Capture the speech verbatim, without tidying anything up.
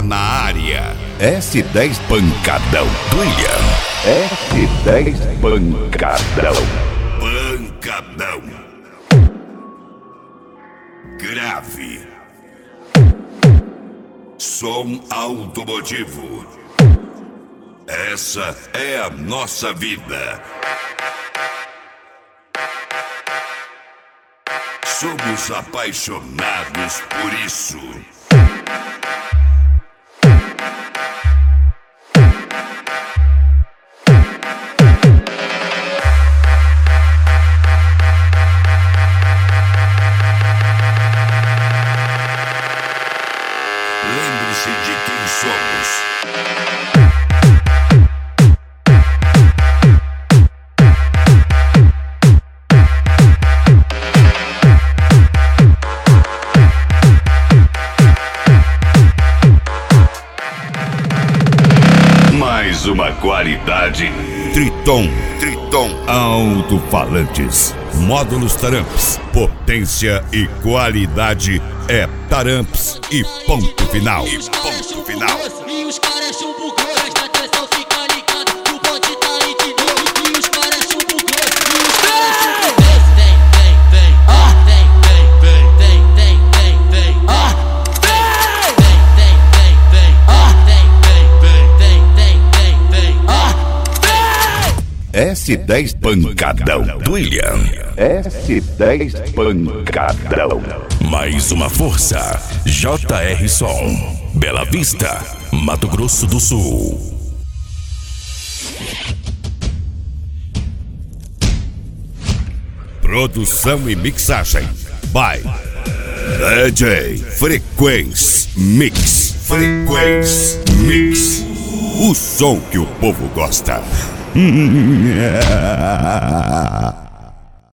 na área. S dez Pancadão do William. S dez Pancadão. Pancadão. Grave. Som automotivo. Essa é a nossa vida. Somos apaixonados por isso. Lembre-se de quem somos. Mais uma qualidade. Triton, Triton Alto-falantes, módulos Taramps, potência e qualidade é Taramps e ponto final. E ponto final. E os caras chumbo grosso, presta atenção, fica ligado, o bonde tá aí de novo. E os caras chumbo grosso, e os caras chumbo grosso. Vem, vem, vem, ah, vem, vem, vem, vem, vem, vem, vem, ah, vem, vem, vem, vem, ah, vem, vem, vem, vem, vem, vem, ah, vem. S dez Pancadão do William. S dez Pancadão. Mais uma força. J R Som. Bela Vista, Mato Grosso do Sul. Produção e mixagem by D J Frequência Mix. Frequência Mix. O som que o povo gosta.